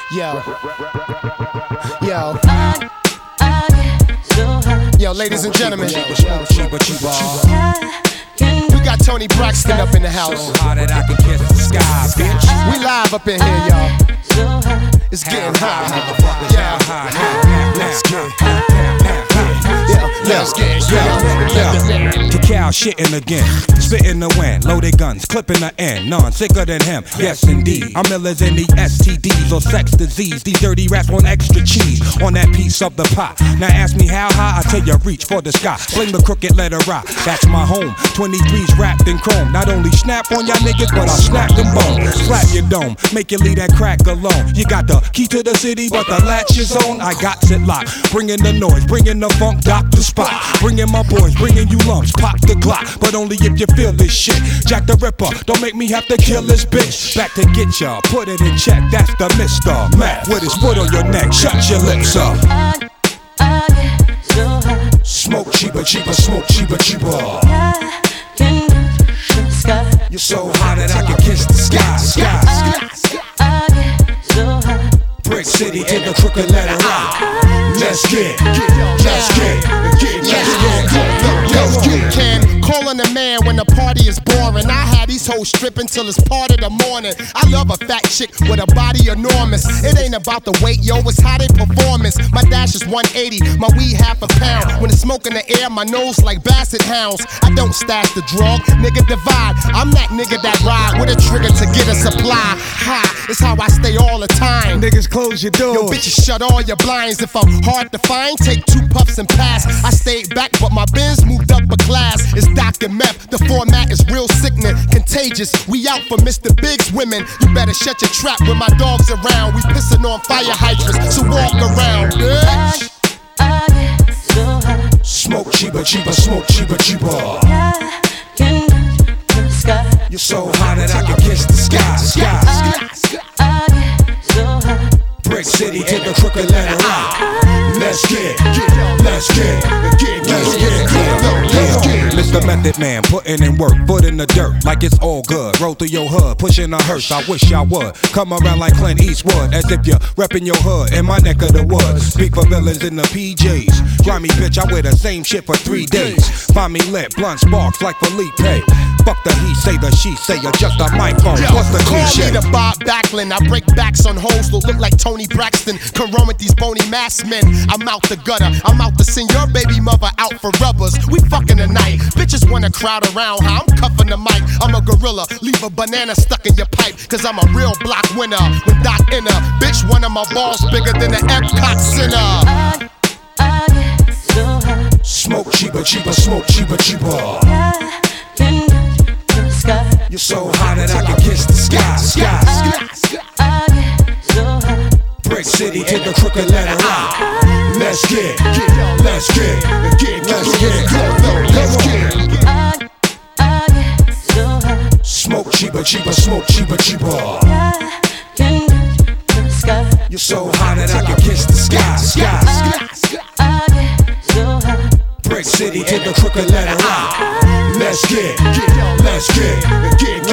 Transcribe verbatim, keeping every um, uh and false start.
Yo. Yo. Yo, ladies and gentlemen. We got Tony Braxton up in the house. So hot that I can kiss the sky, bitch. We live up in here, y'all. It's getting hot. Yeah. Let's get Let's get Cacao shitting again, spitting the wind, loaded guns, clipping the end, none sicker than him. Yes indeed, I'm iller than the S T Ds or sex disease. These dirty rats want extra cheese on that piece of the pie. Now ask me how high, I tell you reach for the sky. Fling the crooked letter rock, that's my home. twenty-threes wrapped in chrome. Not only snap on y'all niggas, but I'll snap them bones. Slap your dome, make you leave that crack alone. You got the key to the city, but the latch is on. I got it locked, bringing the noise, bringing the funk, doctor spot. Bringing my boys, bringing you lumps, pop the Glock, but only if you feel this shit. Jack the Ripper, don't make me have to kill this bitch. Back to get ya, put it in check, that's the Mister Mac with his foot on your neck, shut your lips up. I, I get so hot. Smoke cheaper, cheaper, smoke cheaper, cheaper. I can touch the sky. You're so hot that I can kiss the sky, sky. I, I get so hot. Brick City to the crooked letter rock. Let's get, let's get, let's get, let's get. Can calling a man when the party is boring. I had these hoes stripping till it's part of the morning. I love a fat chick with a body enormous. It ain't about the weight, yo, it's how they performance. My dash is one eighty, my weed half a pound. When it's smoke in the air, my nose like basset hounds. I don't stash the drug, nigga divide. I'm that nigga that ride with a trigger to get a supply. Ha, it's how I stay all the time. Niggas close your doors. Yo, bitches, shut all your blinds. If I'm hard to find, take two puffs and pass. I stayed back, but my Benz moved up a class. It's Doctor Meth, the format is real sickening, contagious. We out for Mister Big's women. You better shut your trap when my dog's around. We pissing on fire hydrants, so walk around, bitch. I, I get so hot. Smoke cheaper, cheaper, smoke cheaper, cheaper. I can touch the sky. You're so hot that I can kiss the sky, sky. I, I get so hot. Brick City to the crooked letter rock. Let's get, let's get, let's get, let's get. Mister Method Man, putting in work, foot in the dirt, like it's all good. Roll through your hood, pushing a hearse. I wish I would come around like Clint Eastwood, as if you're repping your hood in my neck of the woods. Speak for villains in the P Js. Grimy bitch, I wear the same shit for three days. Find me lit, blunt sparks like Felipe. Fuck the he say, the she say, adjust the microphone. What's the cliche? Call me the Bob Backlund. I break backs on hoes that look like Tony Braxton. Come run with these bony masked men. I'm out the gutter. I'm out to send your baby mother out for rubbers. We fucking tonight. Bitches wanna crowd around how I'm cuffing the mic. I'm a gorilla. Leave a banana stuck in your pipe. Cause I'm a real block winner. With Doc Inner. Bitch, one of my balls bigger than the Epcot Center. I, I get so hot. Smoke cheaper, cheaper, smoke cheaper, cheaper. I can touch the sky. You're so hot that I can kiss the sky, sky. I, I get so hot. Brick City to the crooked letter rock. Let's get, let's get, let's get, let's get, let's get. I, I get so hot. Smoke cheaper, cheaper, smoke cheaper, cheaper. I can touch the sky. You're so hot that I can kiss the sky, sky. I, I get so hot. Brick City to the crooked letter rock. Let's get, let's get, let's get.